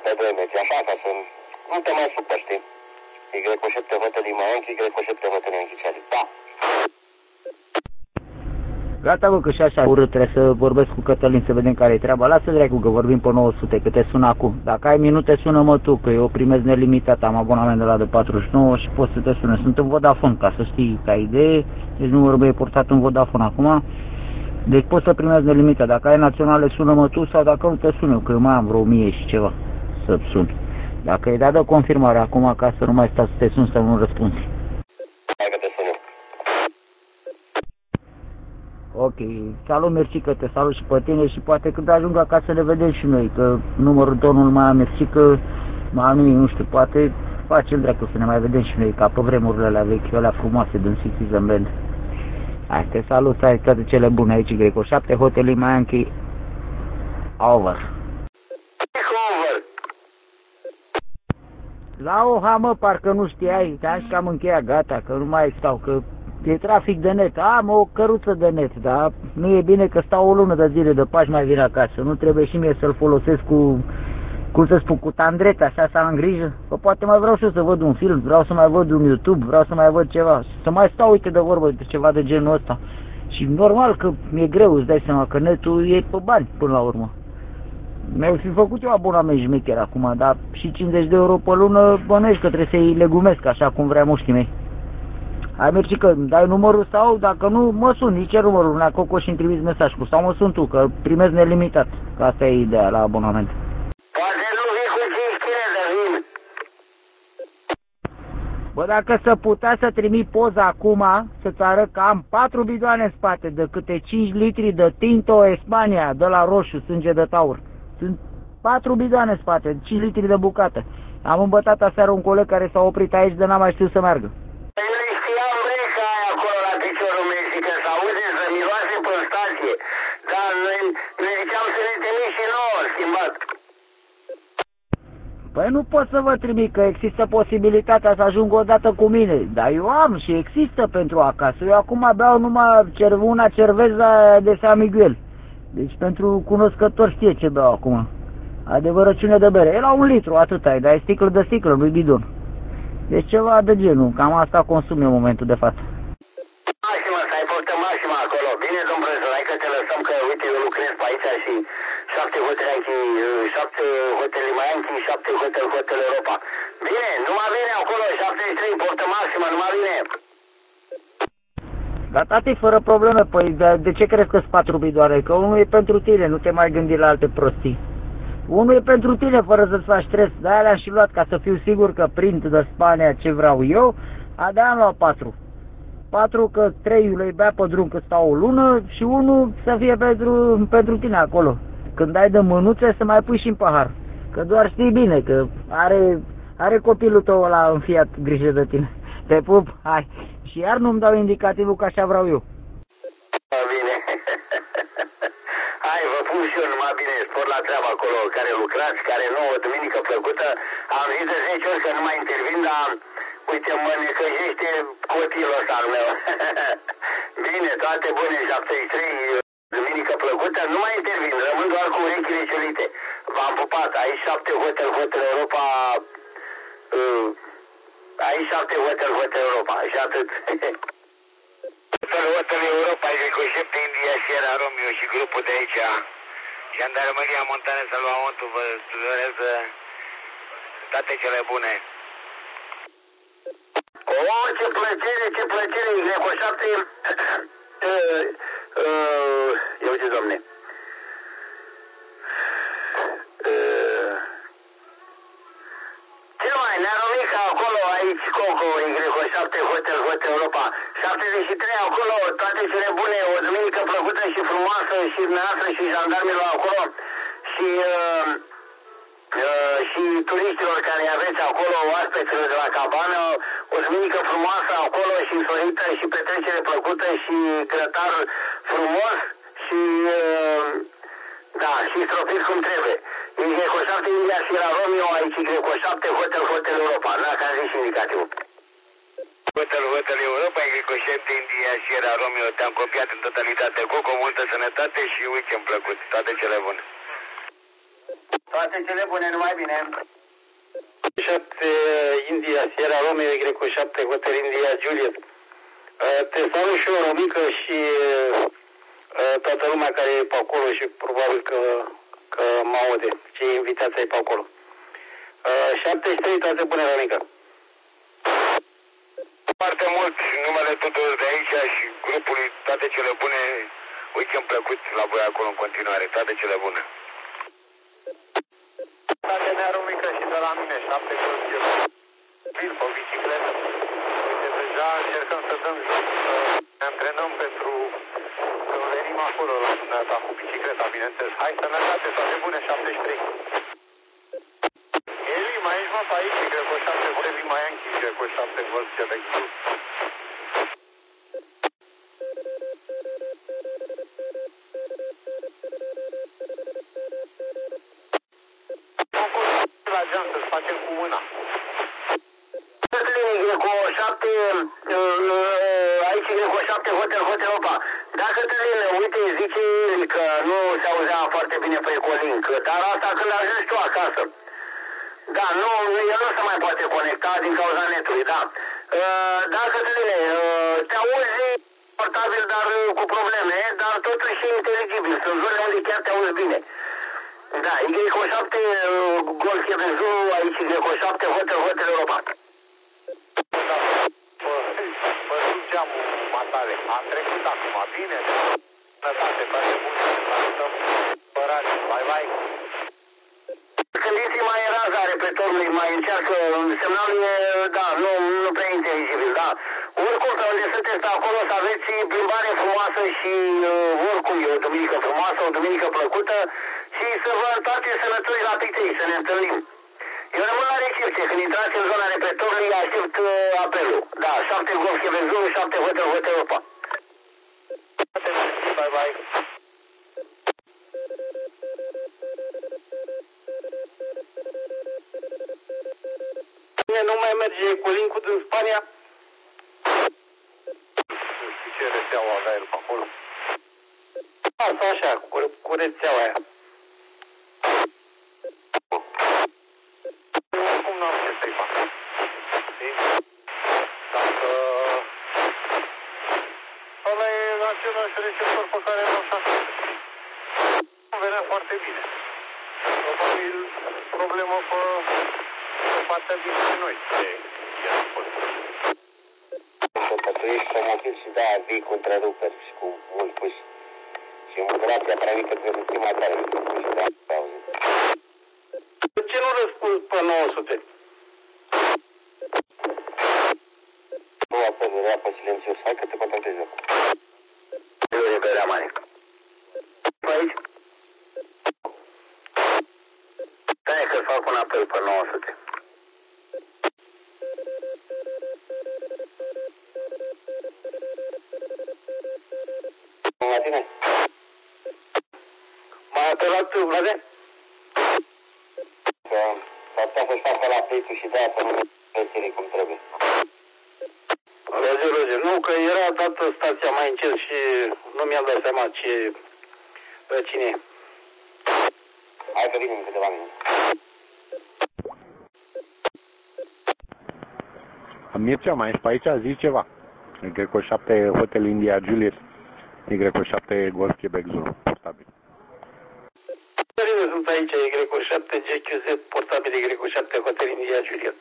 pe 2 metri, așa, ca să nu te mai supă, știi? Y7 Hotel Yankee, Y7 Hotel Yankee Charlie. Da. Gata, bă, că și așa urât, trebuie să vorbesc cu Cătălin să vedem care e treaba. Lasă dracu că vorbim pe 900, că te sun acum. Dacă ai minute, sună-mă tu, că eu primesc nelimitat, am abonament de la de 49 și pot să te sună. Sunt în Vodafone, ca să știi, ca idee, deci numărul meu e portat în Vodafone acum. Deci poți să primezi nelimitat. Dacă ai naționale, sună-mă tu, sau dacă nu te sun eu, că eu mai am vreo 1000 și ceva să-ți sun. Dacă e dat de confirmare acum, ca să nu mai stau să te sun să nu răspunzi. Hai că te sun eu. Ok, salut, mersi, că te salut și pe tine și poate când ajung acasă să ne vedem și noi, că numărul tău nu mai am, mersi, că mai am nimic, nu știu, poate facem dracu să ne mai vedem și noi, ca pe vremurile alea vechi, alea frumoase din Citizen Band. Hai, te salut, ai toate cele bune aici, Greco 7, Hotel Yankee, over. La Oha, mă, parcă nu știai, da, și că am încheiat, gata, că nu mai stau, că e trafic de net, am o căruță de net, dar nu e bine că stau o lună de zile de pași mai vin acasă, nu trebuie și mie să-l folosesc cu, cum să spun, cu tandret, așa să am grijă, că poate mai vreau și eu să văd un film, vreau să mai văd un YouTube, vreau să mai văd ceva, să mai stau, uite, de vorbă de ceva de genul ăsta. Și normal că mi-e greu, îți dai seama că netul e pe bani până la urmă. Mi-au fi făcut eu abonament șmecher acum, dar și 50 de euro pe lună bănuiești că trebuie să-i legumesc așa cum vrea muștii mei. Hai, mergi, că dai numărul sau dacă nu mă sun, nici numărul una Coco și îmi trimiți mesaj cu sau mă sun tu, că primesc nelimitat, că asta e ideea la abonament. Poate nu vii cu 5 kg de vin. Bă, dacă să putea să trimit poza acum, să-ți arăt că am 4 bidoane în spate de câte 5 litri de Tinto Espania, de la roșu, sânge de taur. Sunt 4 bidoane în spate, 5 litri de bucată. Am îmbătat aseară un coleg care s-a oprit aici de n-am mai știut să meargă. Păi noi știam breca aia acolo la piciorul meu și că s-aude să miroase pe stație. Dar noi ziceam să ne trimiți și nouă, schimbat. Păi nu pot să vă trimit, că există posibilitatea să ajung o dată cu mine. Dar eu am și există pentru acasă. Eu acum beau numai una cerveza de San Miguel. Deci pentru cunoscători știe ce beau acum. Adevărăciune de bere. E la 1 litru, atâta e, dar e sticlă de sticlă, nu-i bidon. Deci ceva de genul, cam asta consum eu în momentul de față. Maxima, să ai poftă maxima acolo. Bine, domn profesor, hai că te lăsăm, că uite, eu lucrez pe aici și 7 Hotel Yankee, 7 Hotel Yankee, 7 Hotel Europa. Bine, numai bine acolo, 73, poftă maximă, numai bine. Dar tati, fără probleme, păi de ce crezi că-s 4 bidoane? Că unul e pentru tine, nu te mai gândi la alte prostii. Unul e pentru tine, fără să-ți faci stres. De-aia le-am și luat, ca să fiu sigur că prind de Spania ce vreau eu. De-aia am luat 4. 4 că 3 le bea pe drum că stau o lună și 1 să fie pentru tine acolo. Când dai de mânuțe să mai pui și în pahar. Că doar știi bine că are copilul tău ăla înfiat grijă de tine. Te pup, hai. Și iar nu-mi dau indicativul că așa vreau eu. Bine. Hai, vă pun și eu numai bine, spor la treaba acolo, care lucrați, care nu, o duminică plăcută. Am zis de 10 ori că nu mai intervin, dar uite, mă necăjește copilul ăsta al meu. Bine, toate bune, 73, duminică plăcută, nu mai intervin, rămân doar cu urechile ciulite. V-am pupat, aici 7 Hotel Europa, aici 7 Hotel Europa, și atât. Hotel Europa, cu 7 India, Sierra Romeo și grupul de aici, Jandarmeria Montană Salvamentul, vă doresc toate cele bune. Oh, ce plăcere, Greco 7, eu ce, domne, ce mai, Nearomica acolo, aici Coco, Greco 7, Hotel Europa, 73 acolo, toate cele bune, o duminică plăcută și frumoasă și dumneavoastră și jandarmilor acolo și turiștilor care aveți acolo, oaspeților de la cabană, o duminică frumoasă acolo și însorită și petrecere plăcută și grătar frumos și da, și stropit cum trebuie. E Greco 7 India Sierra Romeo, aici Greco 7 Hotel Europa, dacă am zis indicativul. Hotel Europa, Greco 7 India Sierra Romeo, te-am copiat în totalitate. Coco, multă sănătate și weekend plăcut. Toate cele bune. Toate cele bune, numai bine. 7 India, Sierra Romeo, Y7, Hotel India, Juliet. Te salut și eu, Romică, și toată lumea care e pe acolo și probabil că mă aude, cei invitați ai pe acolo. 73, toate bune, Romică. Foarte mult numele tuturor de aici și grupului, toate cele bune. Weekend plăcut la voi acolo în continuare, toate cele bune. Toate ne Romică și de la mine, 7 curți. Vin pe bicicletă. Uite, deja încercăm să dăm jos, să ne antrenăm pentru când venim acolo la dumneata cu bicicleta, bineînțeles. Hai să mergate, toate bune, 73. Eli, mai ești mă pe aici, Greco 7, Eli, mai ai închis, Greco 7, Golf, Quebec. La geam să-ți facem cu mâna. Greco 7, aici Greco 7, Hotel Opa. Da, Cătălin, uite, zice el că nu se auzea foarte bine pe Ecolink, dar asta când ajungi tu acasă. Da, nu, el nu se mai poate conecta din cauza netului, da. Da, Cătăline, te auzi portabil, dar cu probleme, dar totuși e inteligibil. Sunt zone unde chiar te auzi bine. Da, Y7, Golf Quebec Zulu, aici Y7, Hotel Europa. Da, vă duc geamul matale. Am trecut acum, bine, sănătate, toate bune, salutăm, părare, bye. Gândiți mai în raza repetorului, mai încearcă, semnalul e, da, nu prea inteligibil, da. Oricum, pe unde sunteți pe acolo, să aveți plimbare frumoasă și oricum e o duminică frumoasă, o duminică plăcută și să vă întoarceți sănătoși la pictei, să ne întâlnim. Eu rămân la recepție, când intrați în zona repetorului, aștept apelul. Da, 7 Golf Quebec Zulu, 7 Hotel Opa. Bye. Nu mai merge cu link-ul din Spania? Nu știu ce rețeaua avea el pe acolo. Asta așa, cu rețeaua aia. Oricum n-am ce să-i fac. Dacă ăla e același receptor pe care l-am așa. Nu venea foarte bine. Probabil problemă pe partea dintre noi. Tu ești promotiv și da, vii cu întreruperi și cu mult puși. Și modulația prea mică trebuie să fie mai tare decât puși, da, pauze. De ce nu răspunzi pe 900? Nu apelul, rea pe silențios. Hai că te contactezi eu. Eu e pe rea mare. Aici? Stai că fac un apel pe 900. La tine? M-ai apelat, Vlade? Că s-ar putea să-și facă la play-ul și de-aia să nu mergi cum trebuie. Roger. Nu, că era dată stația mai încet și nu mi-am dat seama cine e. Hai că vin în câteva minute. Mircea, mai ești pe aici? Zi ceva. Y7 Hotel India Juliet, Y7 Golf Quebec Zulu, portabil. Sunt aici, Y7 GQZ, portabil Y7 Hotel India Juliet.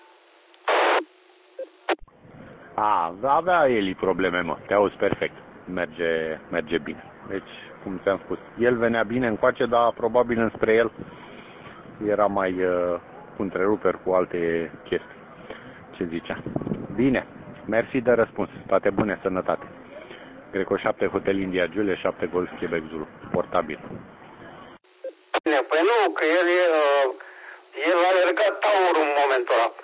Avea Eli probleme, mă, te auzi perfect. Merge bine. Deci, cum ți-am spus, el venea bine încoace, dar probabil înspre el era mai cu întreruperi, cu alte chestii. Ce zicea? Bine, mersi de răspuns. Toate bune, sănătate. Greco 7 Hotel India Juliet, 7 Golf Quebec Zulu, portabil. Bine, păi nu, că el a alergat taurul în momentul ăla.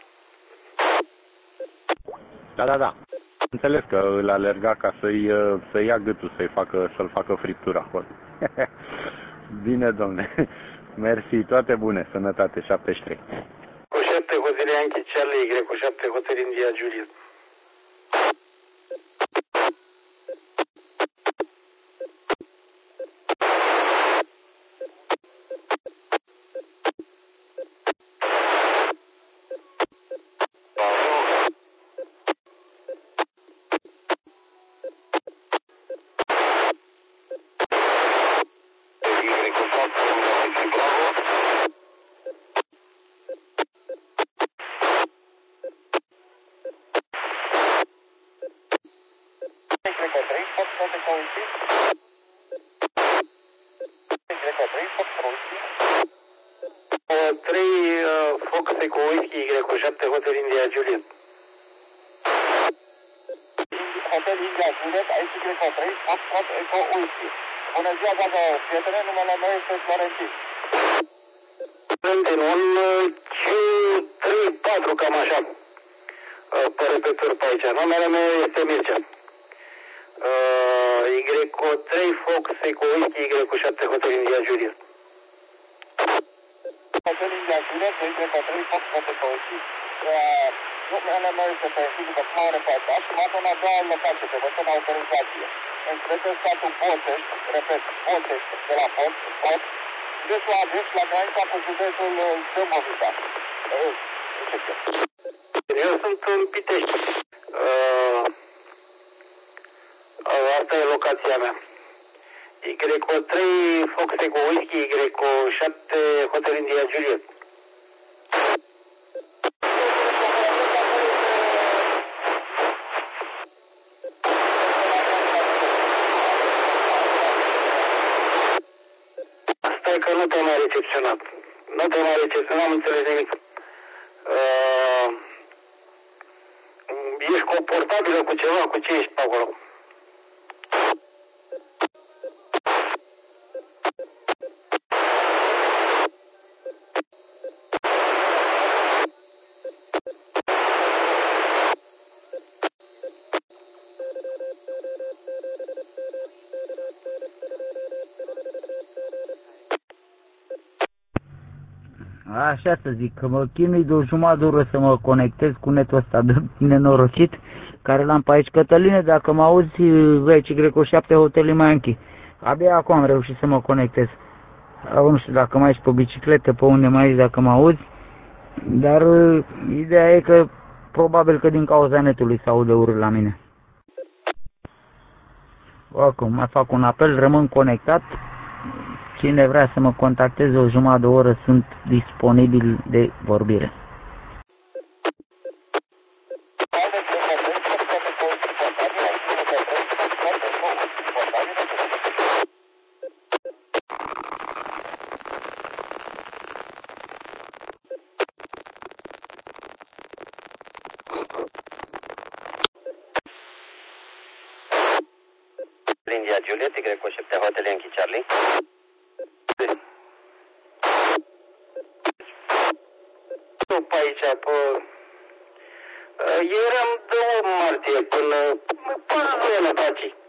Da. Înțeles că îl alerga ca să ia gâtul, să-l facă friptura acolo. Bine, domne. Mersi, toate bune, sănătate, 73. Cu 7 Hotel Yankee Charlie, cu 7 Hotel India Juliet. toate ca Whiskey. Greco 3, Fox Whiskey. 3 Fox Echo Whiskey Greco 7 Hotel India Juliet. Hotel India Juliet, aici Greco 3, Fox Echo Whiskey. Bună ziua, dragă prietene, numele meu este Florentin. Florentin, un Q3-4, cam așa, pe repetor pe aici. Numele meu este Mircea. Y3 Fox Echo Whiskey Y7 Hotel India Juliet. Hotel India Juliet, Y3 Fox Echo Whiskey. Numele meu este Florentin, după cum am repetat, și m-am la doua locație, pe văzut în autorizație. Înțelegeți statul Botești, repet, Botești, de la Pot, județul Argeș, la granița cu județul Dâmbovița. Eu sunt în Pitești. Asta e locația mea. Y3 Fox Echo Whiskey, Y7 Hotel India Juliet. Asta e că nu te-am mai recepționat. Nu te-am mai recepționat, n-am înțeles nimic. Ești confortabilă cu ceva? Cu ce ești pe acolo? Așa să zic, că mă chinui de o jumătate de oră să mă conectez cu netul ăsta de nenorocit care l-am pe aici. Cătăline, dacă mă auzi, veci Greco 7 Hotel Mianchi. Abia acum am reușit să mă conectez. Nu știu dacă mai ești pe bicicletă, pe unde mai ești, dacă mă auzi. Dar ideea e că probabil că din cauza netului se aude urât la mine. Oricum, mai fac un apel, rămân conectat. Cine vrea să mă contacteze o jumătate de oră, sunt disponibil de vorbire. India Juliet, Y7 Hotel Yankee Charlie. Pe aici, eu eram 2 martie până Vena, taci.